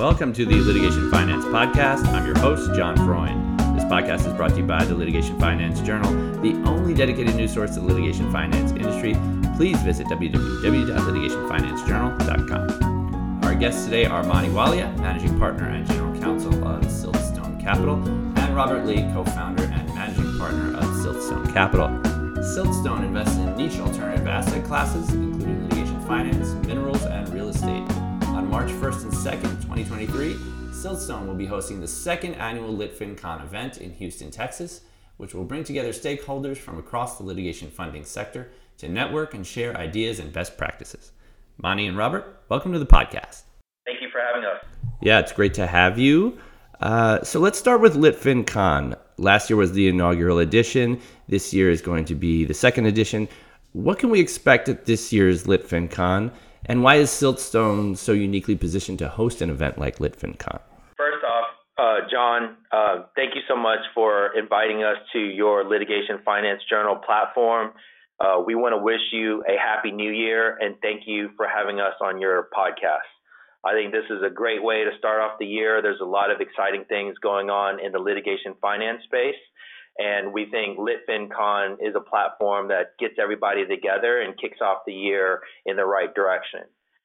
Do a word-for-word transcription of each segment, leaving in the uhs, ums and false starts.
Welcome to the Litigation Finance Podcast. I'm your host, John Freund. This podcast is brought to you by the Litigation Finance Journal, the only dedicated news source to the litigation finance industry. Please visit w w w dot litigation finance journal dot com. Our guests today are Mani Walia, Managing Partner and General Counsel of Siltstone Capital, and Robert Lee, Co-founder and Managing Partner of Siltstone Capital. Siltstone invests in niche alternative asset classes, including litigation finance, minerals, and real estate. On March first and second, twenty twenty-three, Siltstone will be hosting the second annual LitFinCon event in Houston, Texas, which will bring together stakeholders from across the litigation funding sector to network and share ideas and best practices. Mani and Robert, welcome to the podcast. Thank you for having us. Yeah, it's great to have you. Uh, so let's start with LitFinCon. Last year was the inaugural edition. This year is going to be the second edition. What can we expect at this year's LitFinCon? And why is Siltstone so uniquely positioned to host an event like LitFinCon? First off, uh, John, uh, thank you so much for inviting us to your Litigation Finance Journal platform. Uh, we want to wish you a happy new year and thank you for having us on your podcast. I think this is a great way to start off the year. There's a lot of exciting things going on in the litigation finance space. And we think LitFinCon is a platform that gets everybody together and kicks off the year in the right direction.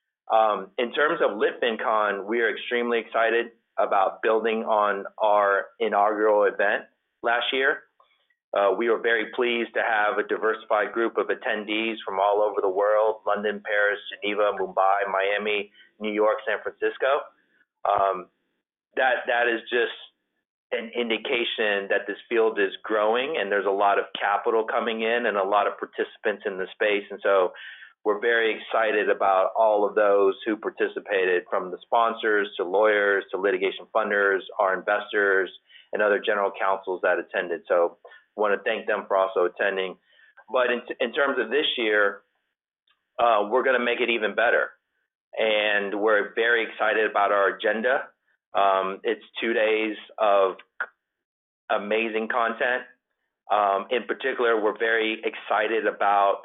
Um, in terms of LitFinCon, we are extremely excited about building on our inaugural event last year. Uh, we were very pleased to have a diversified group of attendees from all over the world: London, Paris, Geneva, Mumbai, Miami, New York, San Francisco. Um, that that is just an indication that this field is growing and there's a lot of capital coming in and a lot of participants in the space. And so we're very excited about all of those who participated, from the sponsors to lawyers to litigation funders, our investors, and other general counsels that attended. So I want to thank them for also attending. But in, in terms of this year, uh, we're going to make it even better. And we're very excited about our agenda. Um, it's two days of amazing content. Um, in particular, we're very excited about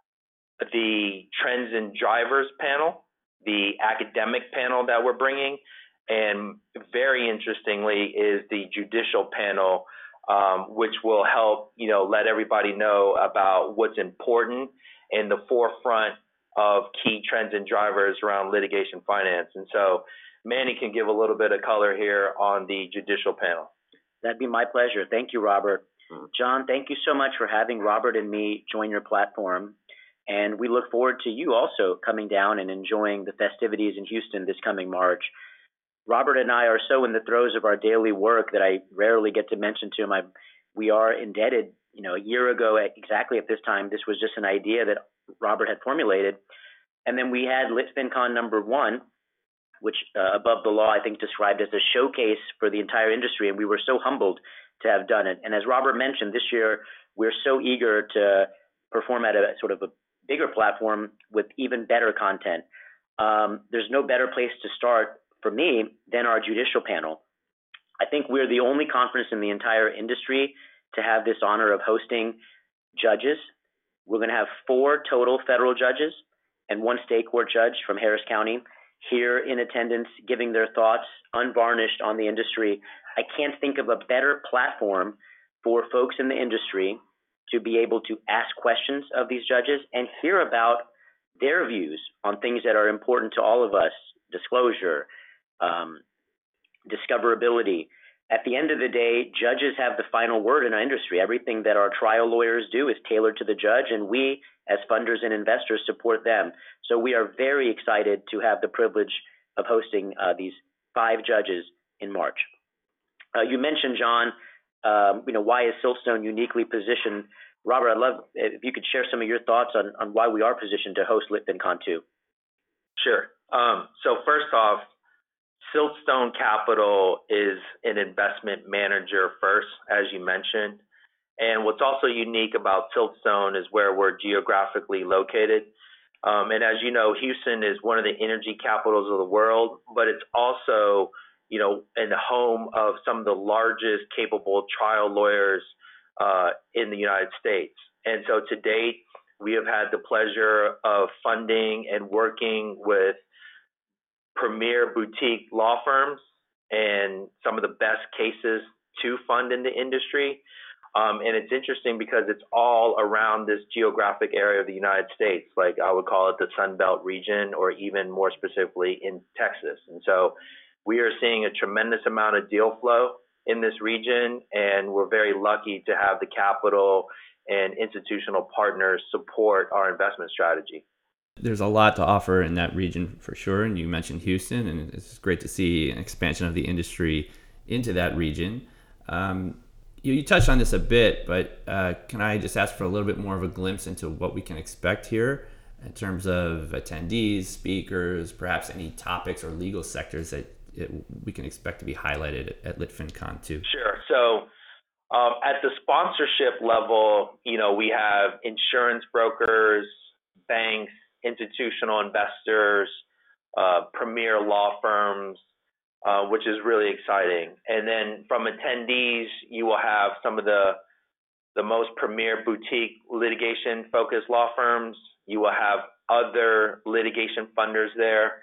the Trends and Drivers panel, the academic panel that we're bringing, and very interestingly is the judicial panel, um, which will help, you know, let everybody know about what's important in the forefront of key trends and drivers around litigation finance. And so Manny can give a little bit of color here on the judicial panel. That'd be my pleasure. Thank you, Robert. Mm-hmm. John, thank you so much for having Robert and me join your platform. And we look forward to you also coming down and enjoying the festivities in Houston this coming March. Robert and I are so in the throes of our daily work that I rarely get to mention to him. I, we are indebted, you know, a year ago at exactly at this time, this was just an idea that Robert had formulated. And then we had LitFinCon number one, which uh, above the law, I think described as a showcase for the entire industry. And we were so humbled to have done it. And as Robert mentioned, this year, we're so eager to perform at a sort of a bigger platform with even better content. Um, there's no better place to start for me than our judicial panel. I think we're the only conference in the entire industry to have this honor of hosting judges. We're going to have four total federal judges and one state court judge from Harris County here in attendance, giving their thoughts unvarnished on the industry. I can't think of a better platform for folks in the industry to be able to ask questions of these judges and hear about their views on things that are important to all of us: disclosure, um, discoverability. At the end of the day, judges have the final word in our industry. Everything that our trial lawyers do is tailored to the judge, and we, as funders and investors, support them. So we are very excited to have the privilege of hosting uh, these five judges in March. Uh, you mentioned, John, um, you know, why is Siltstone uniquely positioned? Robert, I'd love if you could share some of your thoughts on, on why we are positioned to host LitFinCon two. Sure. Um, so first off, Siltstone Capital is an investment manager first, as you mentioned. And what's also unique about Siltstone is where we're geographically located. Um, and as you know, Houston is one of the energy capitals of the world, but it's also, you know, in the home of some of the largest capable trial lawyers uh, in the United States. And so to date, we have had the pleasure of funding and working with premier boutique law firms and some of the best cases to fund in the industry. Um, and it's interesting because it's all around this geographic area of the United States. Like I would call it the Sun Belt region, or even more specifically in Texas. And so we are seeing a tremendous amount of deal flow in this region, and we're very lucky to have the capital and institutional partners support our investment strategy. There's a lot to offer in that region for sure. And you mentioned Houston, and it's great to see an expansion of the industry into that region. Um, you, you touched on this a bit, but uh, can I just ask for a little bit more of a glimpse into what we can expect here in terms of attendees, speakers, perhaps any topics or legal sectors that it, we can expect to be highlighted at, at LitFinCon too? Sure. So um, at the sponsorship level, you know, we have insurance brokers, banks, institutional investors, uh, premier law firms, uh, which is really exciting. And then from attendees, you will have some of the the most premier boutique litigation-focused law firms. You will have other litigation funders there.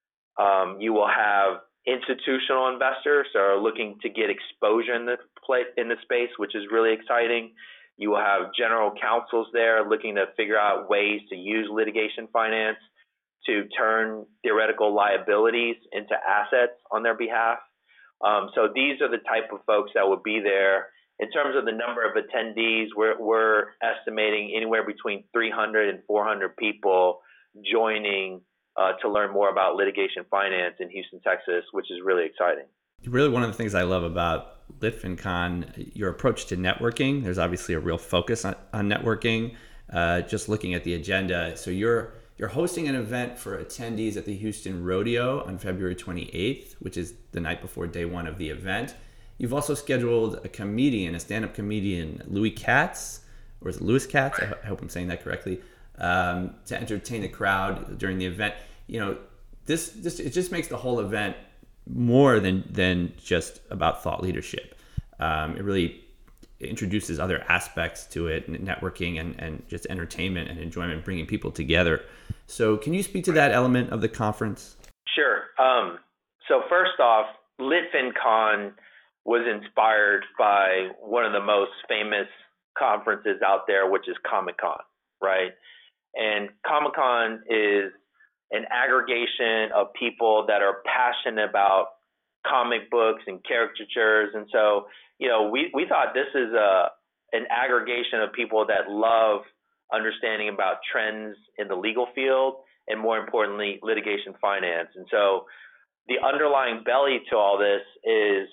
Um, you will have institutional investors that are looking to get exposure in the play, in the space, which is really exciting. You will have general counsels there looking to figure out ways to use litigation finance to turn theoretical liabilities into assets on their behalf. Um, so these are the type of folks that would be there. In terms of the number of attendees, we're, we're estimating anywhere between three hundred and four hundred people joining uh, to learn more about litigation finance in Houston, Texas, which is really exciting. Really, one of the things I love about LitFinCon, your approach to networking. There's obviously a real focus on, on networking. Uh, just looking at the agenda, so you're you're hosting an event for attendees at the Houston Rodeo on February twenty-eighth, which is the night before day one of the event. You've also scheduled a comedian, a stand-up comedian, Louis Katz, or is it Louis Katz? I, I hope I'm saying that correctly, um, to entertain the crowd during the event. You know, this this it just makes the whole event more than than just about thought leadership. Um, it really introduces other aspects to it, networking and, and just entertainment and enjoyment, bringing people together. So can you speak to that element of the conference? Sure. Um, so first off, LitFinCon was inspired by one of the most famous conferences out there, which is Comic-Con, right? And Comic-Con is an aggregation of people that are passionate about comic books and caricatures. And so, you know, we, we thought this is a an aggregation of people that love understanding about trends in the legal field and, more importantly, litigation finance. And so the underlying belly to all this is,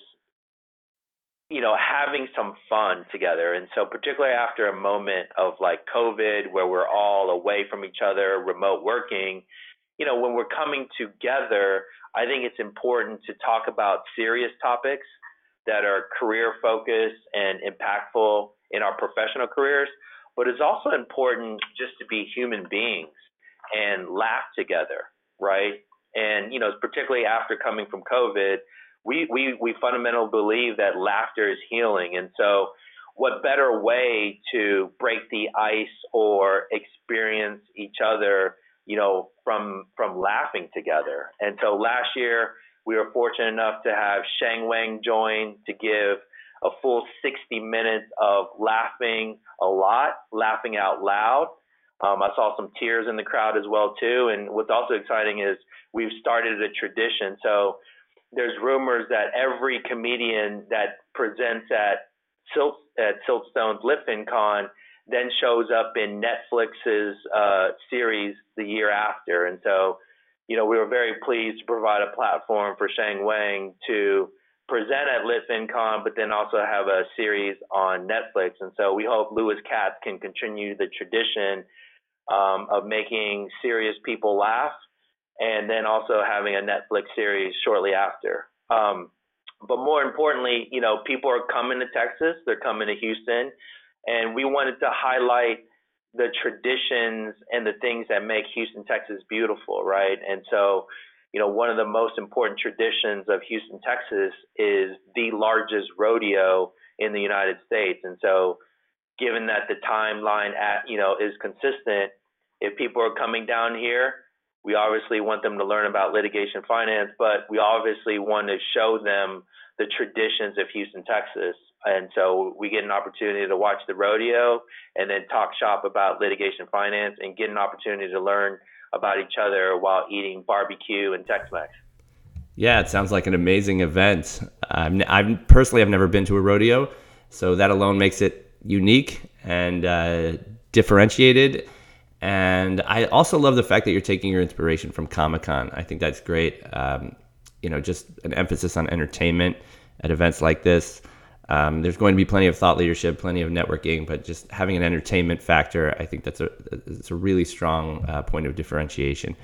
you know, having some fun together. And so particularly after a moment of like COVID, where we're all away from each other, remote working, you know, when we're coming together, I think it's important to talk about serious topics that are career focused and impactful in our professional careers, but it's also important just to be human beings and laugh together, right? And, you know, particularly after coming from COVID, we, we, we fundamentally believe that laughter is healing. And so what better way to break the ice or experience each other, you know, from from laughing together. And so last year, we were fortunate enough to have Sheng Wang join to give a full sixty minutes of laughing a lot, laughing out loud. Um, I saw some tears in the crowd as well, too. And what's also exciting is we've started a tradition. So there's rumors that every comedian that presents at, Silt, at Siltstone's LitFinCon then shows up in Netflix's uh, series the year after. And so, you know, we were very pleased to provide a platform for Sheng Wang to present at LitFinCon, but then also have a series on Netflix. And so we hope Louis Katz can continue the tradition um, of making serious people laugh, and then also having a Netflix series shortly after. Um, but more importantly, you know, people are coming to Texas, they're coming to Houston, and we wanted to highlight the traditions and the things that make Houston, Texas beautiful, right? And so, you know, one of the most important traditions of Houston, Texas is the largest rodeo in the United States. And so given that the timeline at, you know, is consistent, if people are coming down here, We obviously want them to learn about litigation finance, but we obviously want to show them the traditions of Houston, Texas. And so we get an opportunity to watch the rodeo and then talk shop about litigation finance and get an opportunity to learn about each other while eating barbecue and Tex-Mex. Yeah, it sounds like an amazing event. I'm, I'm personally, I've never been to a rodeo, so that alone makes it unique and uh, differentiated. And I also love the fact that you're taking your inspiration from Comic-Con. I think that's great. Um, you know, just an emphasis on entertainment at events like this. Um, there's going to be plenty of thought leadership, plenty of networking, but just having an entertainment factor, I think that's a it's a really strong uh, point of differentiation.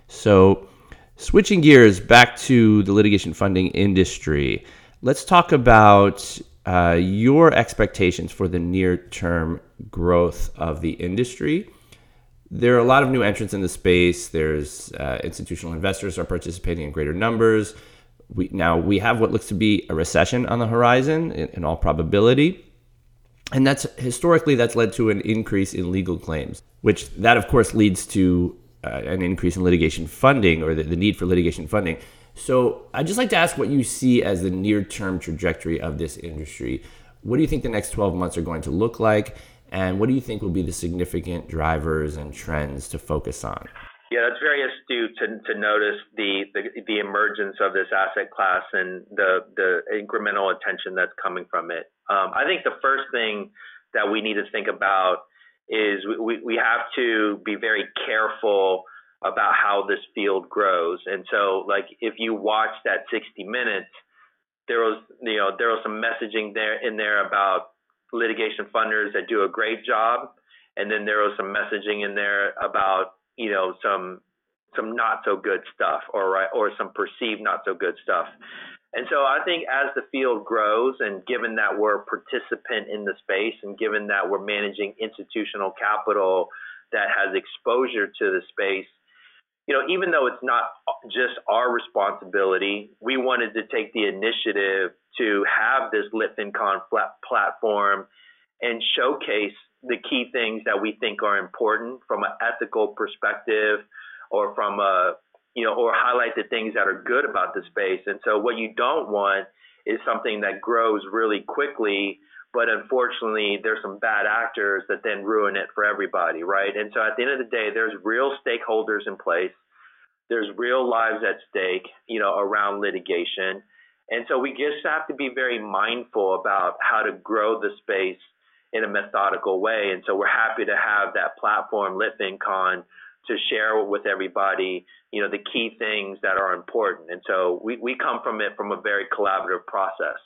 So, switching gears back to the litigation funding industry, let's talk about uh, your expectations for the near-term growth of the industry. There are a lot of new entrants in the space. There's uh, institutional investors are participating in greater numbers. We, now we have what looks to be a recession on the horizon in, in all probability. And that's historically that's led to an increase in legal claims, which that of course leads to uh, an increase in litigation funding or the, the need for litigation funding. So I'd just like to ask what you see as the near-term trajectory of this industry. What do you think the next twelve months are going to look like? And what do you think will be the significant drivers and trends to focus on? Yeah, it's very astute to to notice the, the the emergence of this asset class and the the incremental attention that's coming from it. Um, I think the first thing that we need to think about is we, we have to be very careful about how this field grows. And so, like, if you watch that sixty minutes, there was you know there was some messaging there in there about litigation funders that do a great job, and then there was some messaging in there about you know, some some not so good stuff, or right, or some perceived not so good stuff. And so I think as the field grows, and given that we're a participant in the space, and given that we're managing institutional capital that has exposure to the space, you know, even though it's not just our responsibility, we wanted to take the initiative to have this LitFinCon platform and showcase the key things that we think are important from an ethical perspective, or from a, you know, or highlight the things that are good about the space. And so what you don't want is something that grows really quickly, but unfortunately there's some bad actors that then ruin it for everybody, right? And so at the end of the day, there's real stakeholders in place. There's real lives at stake, you know, around litigation. And so we just have to be very mindful about how to grow the space in a methodical way. And so we're happy to have that platform, LitFinCon, to share with everybody, you know, the key things that are important. And so we, we come from it from a very collaborative process.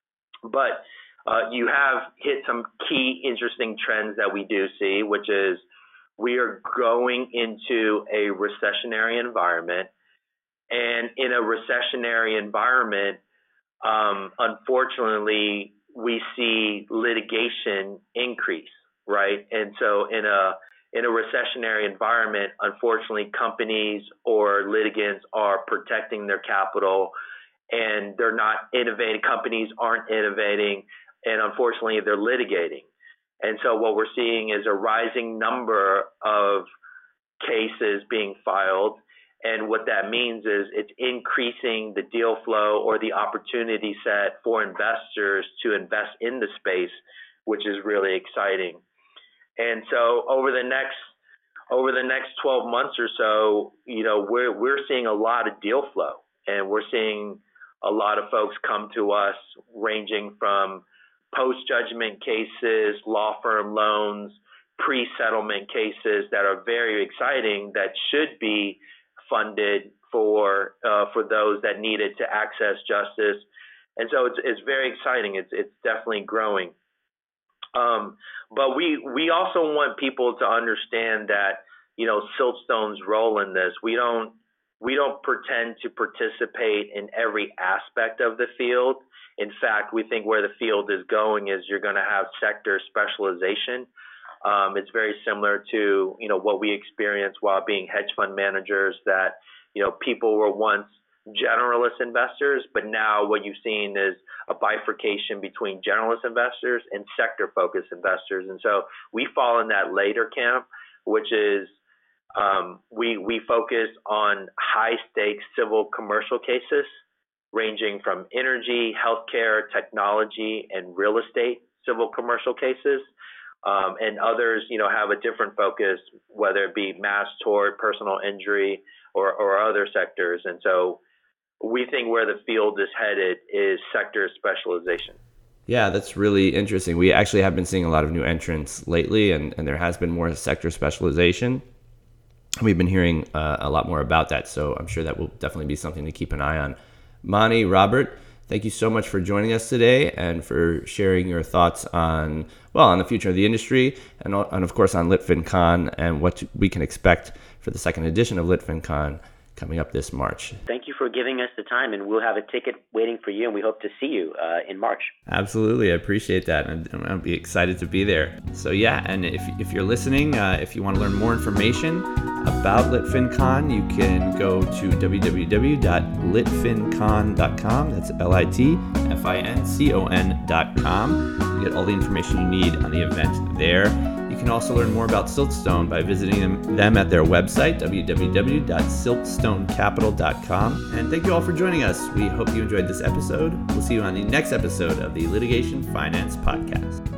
But uh, you have hit some key interesting trends that we do see, which is we are going into a recessionary environment. And in a recessionary environment, um, unfortunately, we see litigation increase, right? And so in a in a recessionary environment, unfortunately, companies or litigants are protecting their capital, and they're not innovating. Companies aren't innovating, and unfortunately, they're litigating. And so what we're seeing is a rising number of cases being filed. And what that means is it's increasing the deal flow or the opportunity set for investors to invest in the space, which is really exciting. And so over the next over the next twelve months or so, you know, we're we're seeing a lot of deal flow, and we're seeing a lot of folks come to us ranging from post-judgment cases, law firm loans, pre-settlement cases that are very exciting that should be funded for uh, for those that need it to access justice. And so it's it's very exciting. It's it's definitely growing. Um, but we we also want people to understand that, you know, Siltstone's role in this. We don't we don't pretend to participate in every aspect of the field. In fact, we think where the field is going is you're going to have sector specialization. Um, it's very similar to, you know, what we experienced while being hedge fund managers, that, you know, people were once generalist investors, but now what you've seen is a bifurcation between generalist investors and sector focused investors. And so we fall in that later camp, which is Um, we, we focus on high-stakes civil commercial cases ranging from energy, healthcare, technology, and real estate civil commercial cases. Um, and others, you know, have a different focus, whether it be mass tort, personal injury, or, or other sectors. And so we think where the field is headed is sector specialization. Yeah, that's really interesting. We actually have been seeing a lot of new entrants lately, and, and there has been more sector specialization. We've been hearing uh, a lot more about that, so I'm sure that will definitely be something to keep an eye on. Mani, Robert, thank you so much for joining us today and for sharing your thoughts on, well, on the future of the industry and, and of course on LitFinCon and what we can expect for the second edition of LitFinCon coming up this March. Thank you for giving us the time, and we'll have a ticket waiting for you, and we hope to see you uh, in March. Absolutely. I appreciate that, and I'll be excited to be there. So yeah, and if, if you're listening, uh, if you want to learn more information about LitFinCon, you can go to w w w dot lit fin con dot com. That's L I T F I N C O N dot com. You get all the information you need on the event there. You can also learn more about Siltstone by visiting them, them at their website, w w w dot siltstone capital dot com. And thank you all for joining us. We hope you enjoyed this episode. We'll see you on the next episode of the Litigation Finance Podcast.